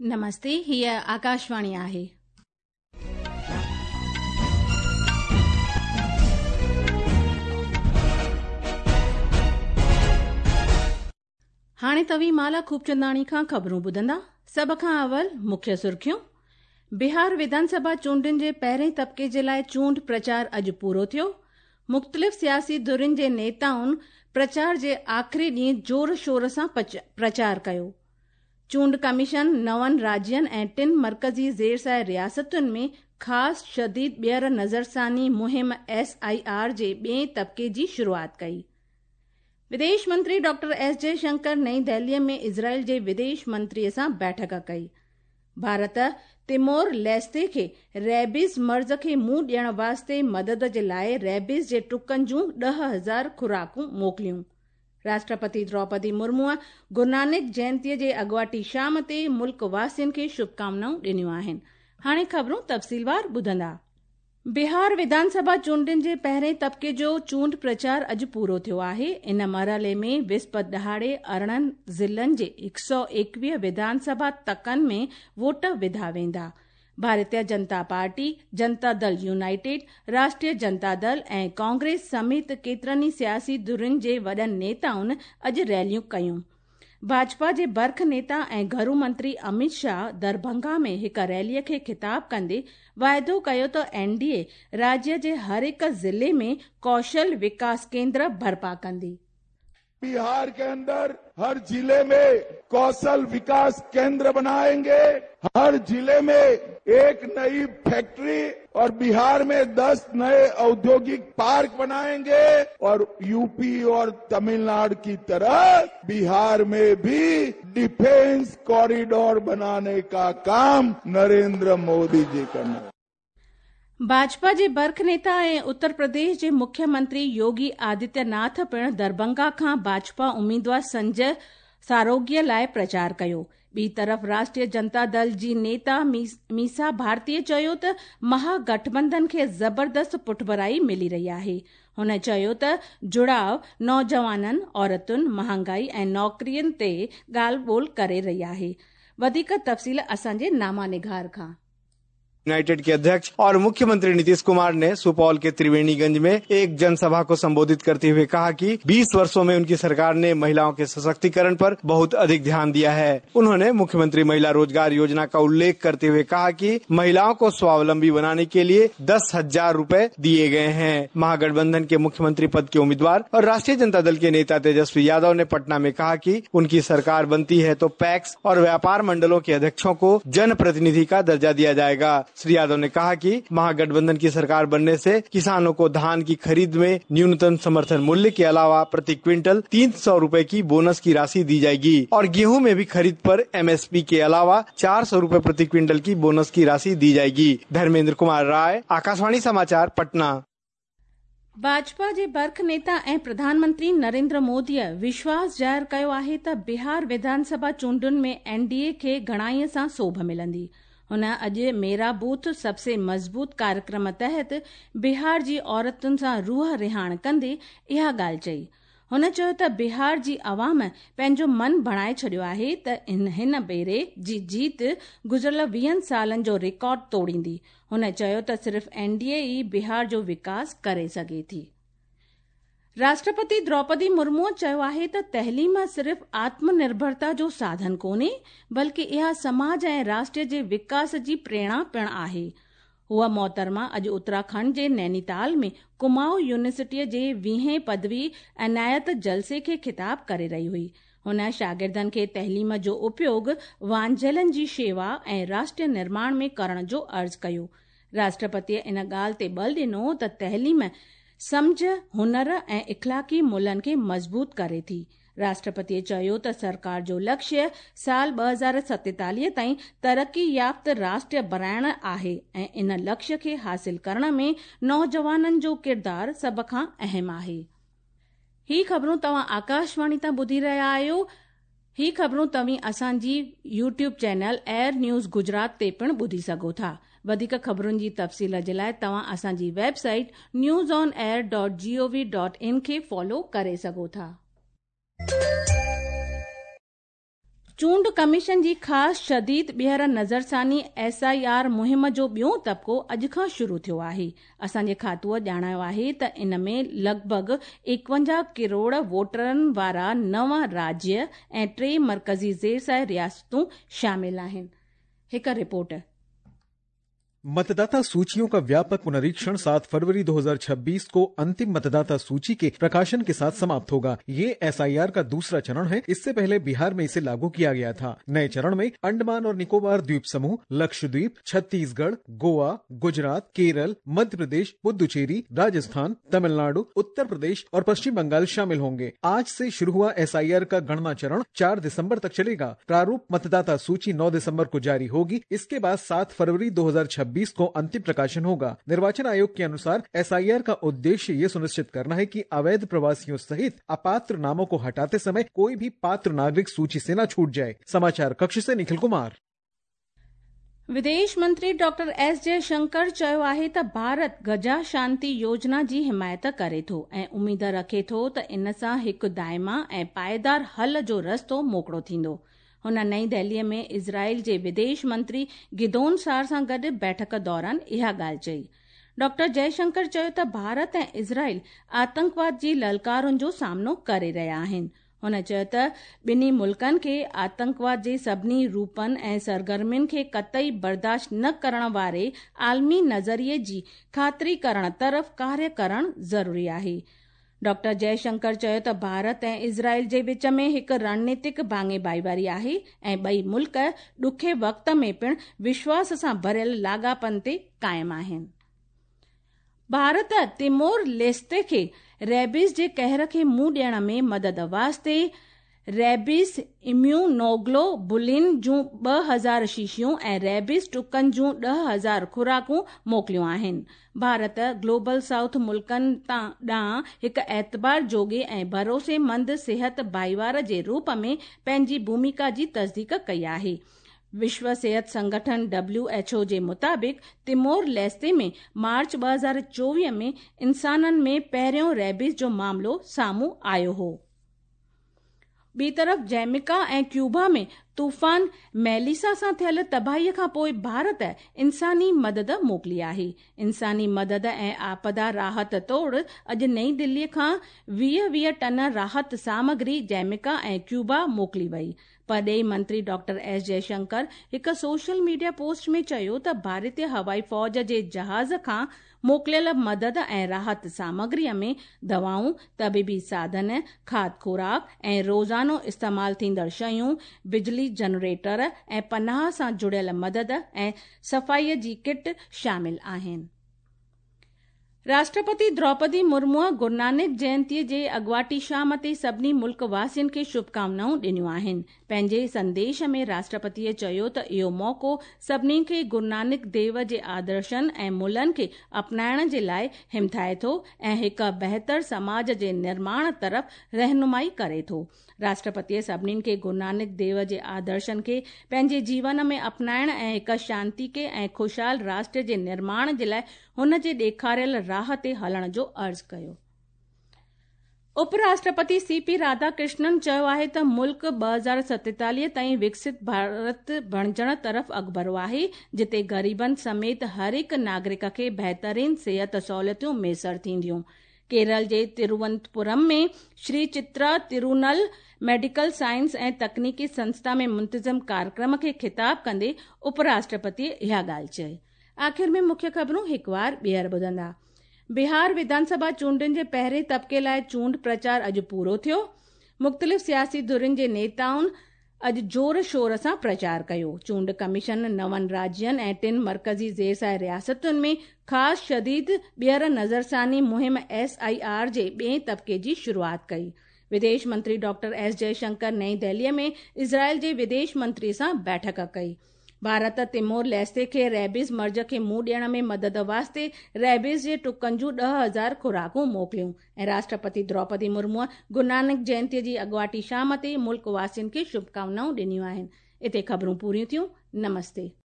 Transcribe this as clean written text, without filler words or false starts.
नमस्ते, हीअ आकाशवाणी आहे। हाणे तवी माला खूबचंदाणी खां ख़बरूं ॿुधंदा। सभ खां अवल मुख्य सुर्खियूं। बिहार विधानसभा चूंडुनि जे पहिरें तबके जे लाइ चूंड प्रचार अॼु पूरो थियो। मुख़्तलिफ़ सियासी धुरियुनि जे नेताउनि प्रचार जे आख़िरी ॾींहुं ज़ोर शोर सां प्रचार कयो। चूंड कमीशन 9 राज्यनि ऐं 3 मरकज़ी ज़ेरसाए रियासतुनि में ख़ासि शदीद ॿीहर नज़रसानी मुहिम SIR जे ॿिएं तबके जी शुरूआत कई। विदेश मंत्री डॉक्टर S जयशंकर नई दिल्लीअ में इज़राइल जे विदेश मंत्रीअ सां बैठक कई। भारत तिमोर लेस्ते खे रेबीज़ मर्ज़ खे मुंहुं ॾियण वास्ते मदद जे लाइ रेबीज़ जे टुकनि जूं 10,000 खुराकूं मोकिलियूं। राष्ट्रपति द्रौपदी मुर्मूअ गुरुनानक जयंतीअ जे अॻुवाटी शाम ते मुल्क वासियुनि खे शुभकामनाऊं ॾिनियूं आहिनि। हाणे ख़बरूं तफ़सीलवार ॿुधंदा। बिहार विधानसभा चूंडुनि जे पहिरें तबके जो चूंड प्रचार अॼु पूरो थियो आहे। इन मरहले में विस्पति ॾहाड़े 18 ज़िलनि जे 121 विधानसभा तकनि में वोट विधा वेंदा। भारतीय जनता पार्टी, जनता दल यूनाइटेड, राष्ट्रीय जनता दल ऐं कांग्रेस समेत केतिरनि सियासी धुरियुनि जे वॾनि नेताउनि अॼु रैलियूं कयूं। भाजपा जे बर्ख नेता ऐं घरू मंत्री अमित शाह दरभंगा में हिक रैलीअ खे ख़िताब कंदे वाइदो कयो त NDA राज्य जे हर हिक ज़िले में कौशल विकास केंद्र बर्पा कंदी। बिहार के अंदर हर जिले में कौशल विकास केंद्र बनाएंगे। हर जिले में एक नई फैक्ट्री और बिहार में 10 नए औद्योगिक पार्क बनाएंगे और यूपी और तमिलनाडु की तरह बिहार में भी डिफेंस कॉरिडोर बनाने का काम नरेंद्र मोदी जी करना। भाजपा जे बर्ख नेता ऐं उत्तर प्रदेश जे मुख्यमंत्री योगी आदित्यनाथ पिणु दरभंगा खां भाजपा उम्मीदवार संजय सारोगीअ लाइ प्रचार कयो। ॿी तरफ़ राष्ट्रीय जनता दल जी नेता मीसा भारतीअ चयो त महागठबंधन खे ज़बरदस्त पुठभराई मिली रही आहे। हुन चयो त जुड़ाव नौजवाननि, औरतुनि, महांगाई ऐं नौकरियुनि ते ॻाल्हि ॿोल करे रही आहे। वधीक तफ़सील असांजे नामा निगार खां। यूनाइटेड के अध्यक्ष और मुख्यमंत्री नीतीश कुमार ने सुपौल के त्रिवेणीगंज में एक जनसभा को संबोधित करते हुए कहा कि 20 वर्षों में उनकी सरकार ने महिलाओं के सशक्तिकरण पर बहुत अधिक ध्यान दिया है। उन्होंने मुख्यमंत्री महिला रोजगार योजना का उल्लेख करते हुए कहा कि महिलाओं को स्वावलंबी बनाने के लिए 10,000 रुपए दिए गए हैं। महागठबंधन के मुख्यमंत्री पद के उम्मीदवार और राष्ट्रीय जनता दल के नेता तेजस्वी यादव ने पटना में कहा कि उनकी सरकार बनती है तो पैक्स और व्यापार मंडलों के अध्यक्षों को जनप्रतिनिधि का दर्जा दिया जाएगा। श्री यादव ने कहा कि महागठबंधन की सरकार बनने से किसानों को धान की खरीद में न्यूनतम समर्थन मूल्य के अलावा प्रति क्विंटल 300 रुपए की बोनस की राशि दी जाएगी और गेहूं में भी खरीद पर MSP के अलावा 400 रुपए प्रति क्विंटल की बोनस की राशि दी जाएगी। धर्मेंद्र कुमार राय, आकाशवाणी समाचार, पटना। भाजपा जे बर्ख नेता ऐं प्रधानमंत्री नरेंद्र मोदीअ विश्वास ज़ाहिर कयो आहे त बिहार विधानसभा चूंडुनि में NDA खे घणाईअ सां सोभ मिलंदी। हुन अॼु मेरा बूथ सबसे मज़बूत कार्यक्रम तहत बिहार जी औरतुनि सां रूह रिहाण कंदे इहा ॻाल्हि चई। हुन चयो त बिहार जी अवाम पंहिंजो मन बणाए छॾियो आहे त हिन भेरे जी जीत गुज़िरियल 20 सालनि जो रिकॉर्ड तोड़ींदी। हुन चयो त सिर्फ़ NDA ई बिहार जो विकास करे सघे थी। राष्ट्रपति द्रौपदी मुर्मू चयो आहे त तहलीम सिर्फ़ आत्मनिर्भरता जो साधन कोन्हे, बल्कि इहा समाज ऐं राष्ट्र जे विकास जी प्रेरणा पिणु आहे। हूअ मोहतरमा अॼु उत्तराखंड जे नैनीताल में कुमाऊं यूनिवर्सिटीअ जे 20हें पदवी अनायत जलसे खे ख़िताब करे रही हुई। हुन शागिर्दनि खे तहलीम जो उपयोग वांझलनि जी शेवा ऐं राष्ट्र निर्माण में करण जो अर्ज़ु कयो। राष्ट्रपतिअ इन ॻाल्हि ते बल ॾिनो त तहलीम समझ, हुनर ऐं इख़लाक़ी मुल्हनि खे मज़बूत करे थी। राष्ट्रपतिअ चयो त सरकार जो लक्ष्य साल 2047 ताईं तरक़ी याफ़्त राष्ट्र बणाइण आहे ऐं इन लक्ष्य खे हासिल करण में नौजवाननि जो किरदार सभ खां अहम आहे। ही ख़बरूं तव्हां आकाशवाणी तां ॿुधी रहिया आहियो। ही ख़बरूं तव्हीं असांजी YouTube channel Air News Gujarat ते पिणु ॿुधी सघो था। वधीक ख़बरुनि जी तफ़सील जे लाइ तव्हां असांजी वेबसाइट newsonair.gov.in खे फॉलो करे सघो था। चूंड कमीशन जी ख़ासि शदीद ॿीहर नज़रसानी SIR मुहिम जो ॿियों तबिको अॼु खां शुरू थियो आहे। असांजे खातूअ ॼाणायो आहे त इन में लॻभॻि 51 करोड़ वोटरनि वारा 9 राज्य ऐं 3 मरकज़ी ज़ेरसाए रियासतूं शामिल आहिनि। हिक रिपोर्ट। मतदाता सूचियों का व्यापक पुनरीक्षण 7 फरवरी 2026 को अंतिम मतदाता सूची के प्रकाशन के साथ समाप्त होगा। ये SIR का दूसरा चरण है। इससे पहले बिहार में इसे लागू किया गया था। नए चरण में अंडमान और निकोबार द्वीप समूह, लक्षद्वीप, छत्तीसगढ़, गोवा, गुजरात, केरल, मध्य प्रदेश, पुदुचेरी, राजस्थान, तमिलनाडु, उत्तर प्रदेश और पश्चिम बंगाल शामिल होंगे। आज से शुरू हुआ SIR का गणना चरण 4 दिसंबर तक चलेगा। प्रारूप मतदाता सूची 9 दिसंबर को जारी होगी। इसके बाद 7 फरवरी 2026 को अंतिम प्रकाशन होगा। निर्वाचन आयोग के अनुसार SIR का उद्देश्य ये सुनिश्चित करना है कि अवैध प्रवासियों सहित अपात्र नामों को हटाते समय कोई भी पात्र नागरिक सूची से न छूट जाए। समाचार कक्ष से निखिल कुमार। विदेश मंत्री डॉक्टर S जयशंकर चयो आहे त भारत गजा शांति योजना जी हिमायत करे थो ऐं उमीद रखे थो त इन सां हिकु दाइमा ऐं पायदार हल जो रस्तो मोकळो थींदो। हुन नई दिल्लीअ में इज़राइल जे विदेश मंत्री गिदोन सार सां गॾु बैठक दौरान इहा ॻाल्हि चई। डॉक्टर जयशंकर चयो त भारत ऐं इज़राइल आतंकवाद जी ललकारुनि जो सामनो करे रहिया आहिनि। हुन चयो त ॿिन्ही मुल्कनि खे आतंकवाद जे सभिनी रूपनि ऐं सरगर्मियुनि खे क़तई बर्दाश्त न करण वारे आलमी नज़रिये जी ख़ातिरी करण तरफ़ कार्य करणु ज़रूरी आहे। डॉक्टर जयशंकर चयो त भारत ऐं इज़राइल जे विच में हिकु रणनीतिक भाङे भाईवारी आहे ऐं ॿई मुल्क ॾुखे वक़्त में पिणु विश्वास सां भरियल लाॻापन ते क़ाइमु आहिनि। भारत तिमोर लेस्ते खे रेबीज़ जे कहर खे मुंहुं ॾियण में मदद वास्ते रेबीज़ इम्यूनोग्लोबुलिन जूं 2000 शीशियूं ऐं रेबीज़ टुकनि जूं 10,000 खुराकूं मोकिलियूं आहिनि। भारत ग्लोबल साउथ मुल्कनि ॾांहुं हिकु एतबार जोगे ऐं भरोसेमंद सिहत भाईवार जे रूप में पंहिंजी भूमिका जी तस्दीक कई आहे। विश्व सिहत संगठन WHO जे मुताबिक़ तिमोर लेस्ते में मार्च 2024 में इंसाननि में पहिरियों रेबीज़ जो मामिलो साम्हूं आयो हो। ॿी तरफ़ जैमिका ऐं क्यूबा में तूफ़ान मेलिसा सां थियल तबाहीअ खां पोइ भारत इंसानी मदद मोकिली आहे। इंसानी मदद ऐं आपदा राहत तोड़ अॼु नई दिल्लीअ खां 20 टन राहत सामग्री जैमिका ऐं क्यूबा मोकिली वई। परॾेही मंत्री डॉक्टर S जयशंकर हिकु सोशल मीडिया पोस्ट में चयो त भारतीय हवाई फ़ौज जे जहाज़ खां मोकिलियल मदद ऐं राहत सामग्रीअ में दवाऊं, तबीबी साधन, खाद खुराक ऐं रोज़ानो इस्तेमाल थींदड़ शयूं, बिजली जनरेटर ऐं पनाह सां जुड़ियल मदद ऐं सफ़ाईअ जी किट शामिल आहिनि। राष्ट्रपति द्रौपदी मुर्मूअ गुरुनानक जयंतीअ जे अॻवाटी शाम ते सभिनी मुल्क वासियुनि खे शुभकामनाऊं ॾिनियूं आहिनि। पंहिंजे संदेश में राष्ट्रपतिअ चयो त इहो मौक़ो सभिनी खे गुरुनानक देव जे आदर्शनि ऐं मुल्हनि खे अपनाइण जे लाइ हिमथाए थो ऐं हिक बहितर समाज जे निर्माण तरफ़ रहनुमाई करे थो। राष्ट्रपतिअ सभिनी खे गुरुनानक देव जे आदर्शनि खे पंहिंजे जीवन में अपनाइण ऐं हिक शांतिके ऐं खुशहाल राष्ट्र जे निर्माण जे लाइ हुन जे ॾेखारियल राह ते हलण जो अर्ज़ु कयो। उपराष्ट्रपति CP राधाकृष्णन चयो आहे त मुल्क 2047 ताईं विकसित भारत बणजण तरफ़ अॻिभरो आहे, जिते ग़रीबनि समेत हर हिक नागरिक खे बहितरीन सिहत सहूलियतूं मैसर थींदियूं। केरल जे तिरुवनंतपुरम में श्री चित्रा तिरुनल मेडिकल साइंस ऐं तकनीकी संस्था में मुंतज़म कार्यक्रम खे ख़िताब कंदे उपराष्ट्रपति इहा ॻाल्हि चई। आख़िर में मुख्य ख़बरूं हिकु बार ॿीहर ॿुधंदा। बिहार विधानसभा चूंडुनि जे पहिरें तबके लाइ चूंड प्रचार अॼु पूरो थियो। मुख़्तलिफ़ सियासी धुरियुनि जे नेताउनि अॼु जोर शोर सां प्रचार कयो। चूंड कमीशन 9 राज्यनि ऐं 3 मरकज़ी ज़ेरसाए रियासतुनि में ख़ासि शदीद ॿीहर नज़रसानी मुहिम SIR जे ॿिएं तबके जी शुरूआत कई। विदेश मंत्री डॉक्टर S जयशंकर नई दिल्लीअ में इज़राइल जे विदेश मंत्री सां बैठक कई। भारत तिमोर लेस्ते खे रेबीज़ मर्ज खे मुंहुं ॾियण में मदद वास्ते रेबीज़ जे टुकनि जूं 10,000 खुराकूं मोकिलियूं ऐं राष्ट्रपति द्रौपदी मुर्मूअ गुरुनानक जयंतीअ जी अॻवाटी शाम ते मुल्क वासियुनि खे शुभकामनाऊं ॾिनियूं आहिनि। इते ख़बरूं पूरियूं थियूं। नमस्ते।